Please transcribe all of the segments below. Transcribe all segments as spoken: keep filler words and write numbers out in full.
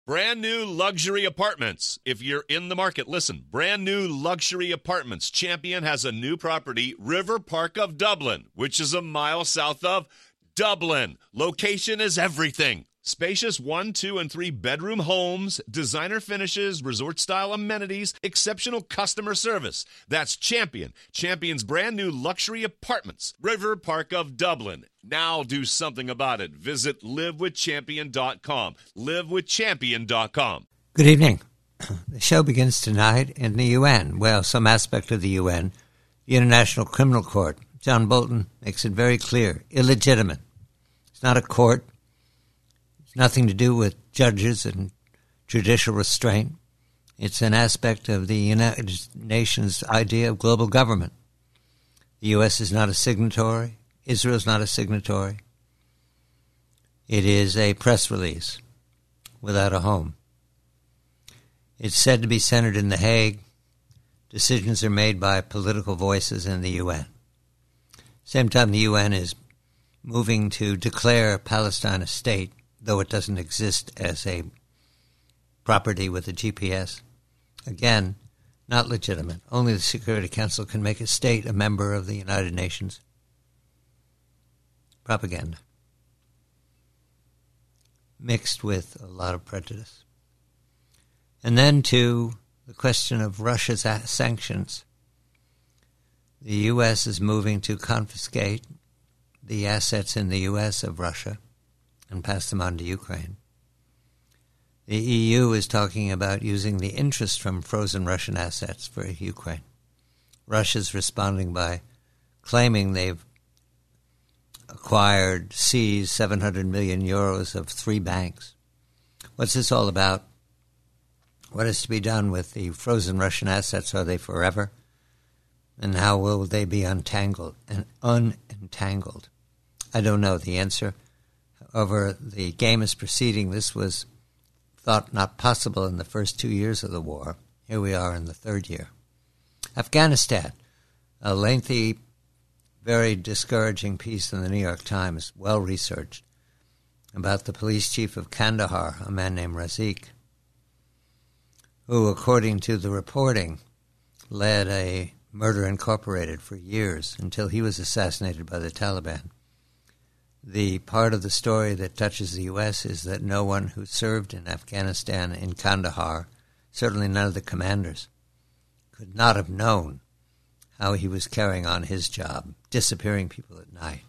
Brand new luxury apartments. If you're in the market, listen. Brand new luxury apartments. Champion has a new property, River Park of Dublin, which is a mile south of Dublin. Location is everything. Spacious one, two, and three bedroom homes, designer finishes, resort-style amenities, exceptional customer service. That's Champion. Champion's brand new luxury apartments, River Park of Dublin. Now do something about it. Visit live with champion dot com. live with champion dot com. Good evening. The show begins tonight in the U N. Well, some aspect of the U N, the International Criminal Court. John Bolton makes it very clear, illegitimate. It's not a court. It's nothing to do with judges and judicial restraint. It's an aspect of the United Nations idea of global government. The U S is not a signatory. Israel is not a signatory. It is a press release without a home. It's said to be centered in The Hague. Decisions are made by political voices in the U N. Same time, the U N is moving to declare Palestine a state, though it doesn't exist as a property with a G P S. Again, not legitimate. Only the Security Council can make a state a member of the United Nations. Propaganda. Mixed with a lot of prejudice. And then to the question of Russia's sanctions. The U S is moving to confiscate the assets in the U S of Russia and pass them on to Ukraine. The E U is talking about using the interest from frozen Russian assets for Ukraine. Russia's responding by claiming they've acquired, seized seven hundred million euros of three banks. What's this all about? What is to be done with the frozen Russian assets? Are they forever? And how will they be untangled and unentangled? I don't know the answer. However, the game is proceeding. This was thought not possible in the first two years of the war. Here we are in the third year. Afghanistan, a lengthy, very discouraging piece in the New York Times, well-researched, about the police chief of Kandahar, a man named Razik, who, according to the reporting, led a Murder Incorporated for years until he was assassinated by the Taliban. The part of the story that touches the U S is that no one who served in Afghanistan in Kandahar, certainly none of the commanders, could not have known how he was carrying on his job, disappearing people at night.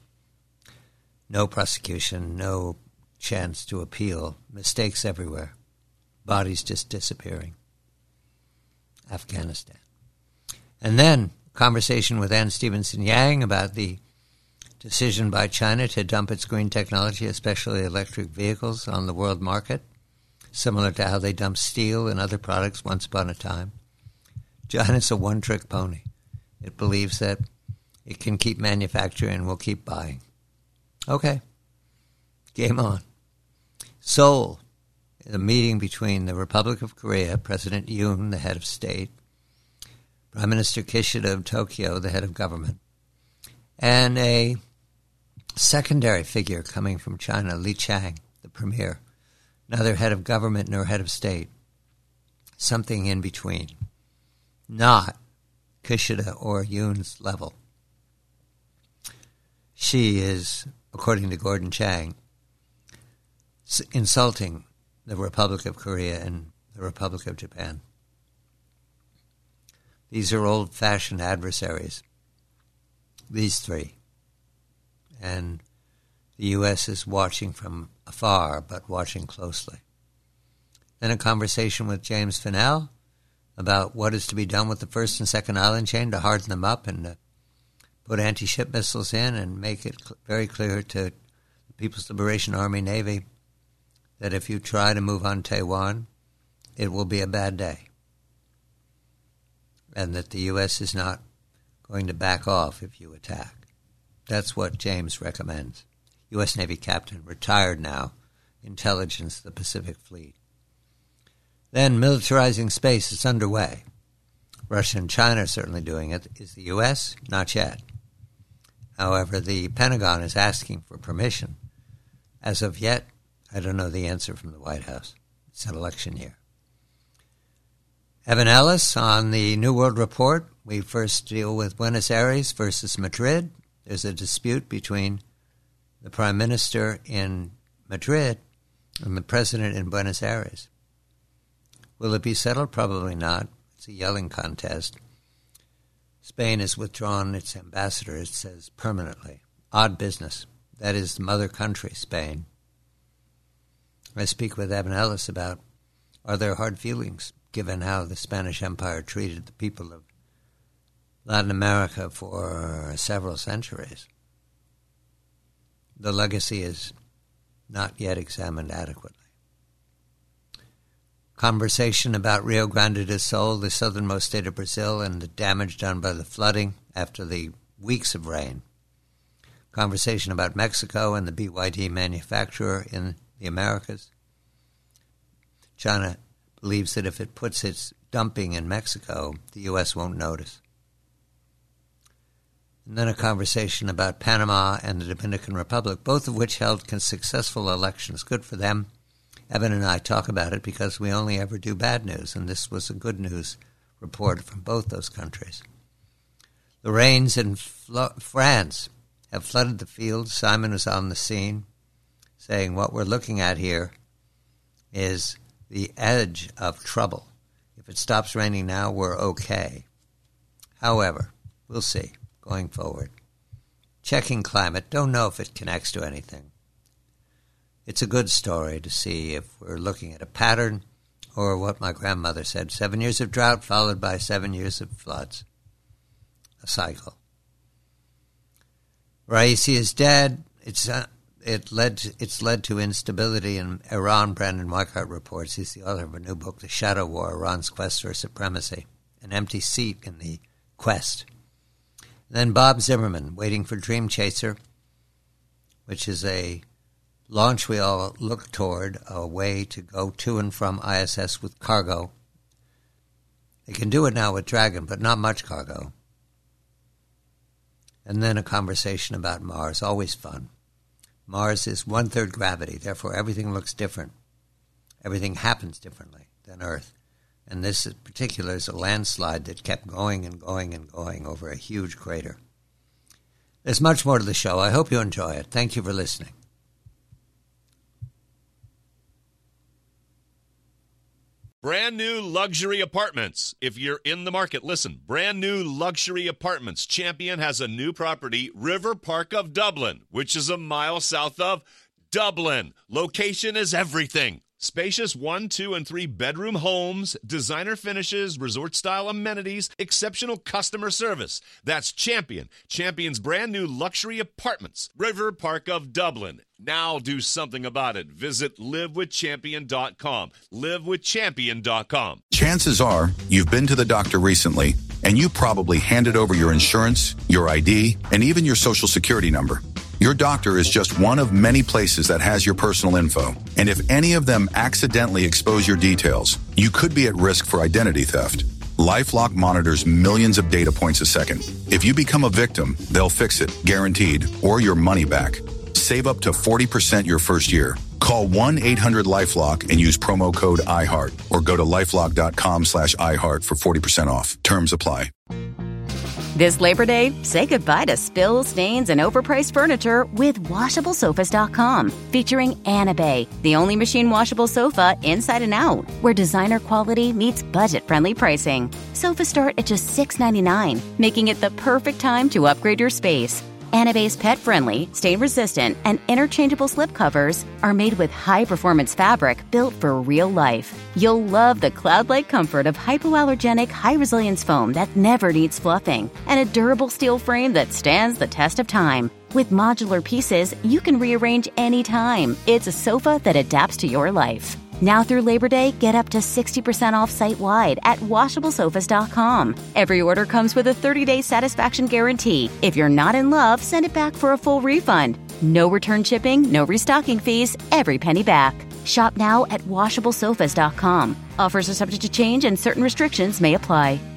No prosecution, no chance to appeal, mistakes everywhere, bodies just disappearing. Afghanistan. And then conversation with Ann Stevenson Yang about the decision by China to dump its green technology, especially electric vehicles, on the world market, similar to how they dumped steel and other products once upon a time. China's a one-trick pony. It believes that it can keep manufacturing and will keep buying. Okay, game on. Seoul, a meeting between the Republic of Korea, President Yoon, the head of state, Prime Minister Kishida of Tokyo, the head of government, and a secondary figure coming from China, Li Chang, the premier, neither head of government nor head of state, something in between, not Kishida or Yoon's level. She is, according to Gordon Chang, insulting the Republic of Korea and the Republic of Japan. These are old-fashioned adversaries, these three. And the U S is watching from afar, but watching closely. Then a conversation with James Finnell about what is to be done with the first and second island chain to harden them up and to put anti-ship missiles in and make it cl- very clear to the People's Liberation Army Navy that if you try to move on Taiwan, it will be a bad day. And that the U S is not going to back off if you attack. That's what James recommends. U S Navy captain, retired now, intelligence of the Pacific Fleet. Then militarizing space is underway. Russia and China are certainly doing it. Is the U S? Not yet. However, the Pentagon is asking for permission. As of yet, I don't know the answer from the White House. It's an election year. Evan Ellis on the New World Report. We first deal with Buenos Aires versus Madrid. There's a dispute between the Prime Minister in Madrid and the President in Buenos Aires. Will it be settled? Probably not. It's a yelling contest. Spain has withdrawn its ambassador, it says, permanently. Odd business. That is the mother country, Spain. I speak with Evan Ellis about, are there hard feelings, given how the Spanish Empire treated the people of Latin America for several centuries? The legacy is not yet examined adequately. Conversation about Rio Grande do Sul, the southernmost state of Brazil, and the damage done by the flooding after the weeks of rain. Conversation about Mexico and the B Y D manufacturer in the Americas. China believes that if it puts its dumping in Mexico, the U S won't notice. And then a conversation about Panama and the Dominican Republic, both of which held successful elections. Good for them. Evan and I talk about it because we only ever do bad news, and this was a good news report from both those countries. The rains in Flo- France have flooded the fields. Simon was on the scene saying what we're looking at here is the edge of trouble. If it stops raining now, we're okay. However, we'll see going forward. Checking climate, don't know if it connects to anything. It's a good story to see if we're looking at a pattern or what my grandmother said, seven years of drought followed by seven years of floods. A cycle. Raisi is dead. It's uh, it led to, it's led to instability in Iran. Brandon Weichart reports. He's the author of a new book, The Shadow War, Iran's Quest for Supremacy. An empty seat in the quest. And then Bob Zimmerman, waiting for Dream Chaser, which is a launch we all look toward, a way to go to and from I S S with cargo. They can do it now with Dragon, but not much cargo. And then a conversation about Mars, always fun. Mars is one-third gravity, therefore everything looks different. Everything happens differently than Earth. And this in particular is a landslide that kept going and going and going over a huge crater. There's much more to the show. I hope you enjoy it. Thank you for listening. Brand new luxury apartments. If you're in the market, listen. Brand new luxury apartments. Champion has a new property, River Park of Dublin, which is a mile south of Dublin. Location is everything. Spacious one, two, and three bedroom homes, designer finishes, resort-style amenities, exceptional customer service. That's Champion. Champion's brand new luxury apartments, River Park of Dublin. Now do something about it. Visit live with champion dot com. live with champion dot com. Chances are you've been to the doctor recently, and you probably handed over your insurance, your I D, and even your social security number. Your doctor is just one of many places that has your personal info. And if any of them accidentally expose your details, you could be at risk for identity theft. LifeLock monitors millions of data points a second. If you become a victim, they'll fix it, guaranteed, or your money back. Save up to forty percent your first year. Call one eight hundred LifeLock and use promo code iHeart or go to lifelock.com slash iHeart for forty percent off. Terms apply. This Labor Day, say goodbye to spills, stains, and overpriced furniture with washable sofas dot com. Featuring Anabay, the only machine washable sofa inside and out, where designer quality meets budget-friendly pricing. Sofas start at just six ninety-nine, making it the perfect time to upgrade your space. Anabay's pet-friendly, stain-resistant, and interchangeable slipcovers are made with high-performance fabric built for real life. You'll love the cloud-like comfort of hypoallergenic, high-resilience foam that never needs fluffing, and a durable steel frame that stands the test of time. With modular pieces, you can rearrange anytime. It's a sofa that adapts to your life. Now through Labor Day, get up to sixty percent off site-wide at washable sofas dot com. Every order comes with a thirty-day satisfaction guarantee. If you're not in love, send it back for a full refund. No return shipping, no restocking fees, every penny back. Shop now at washable sofas dot com. Offers are subject to change and certain restrictions may apply.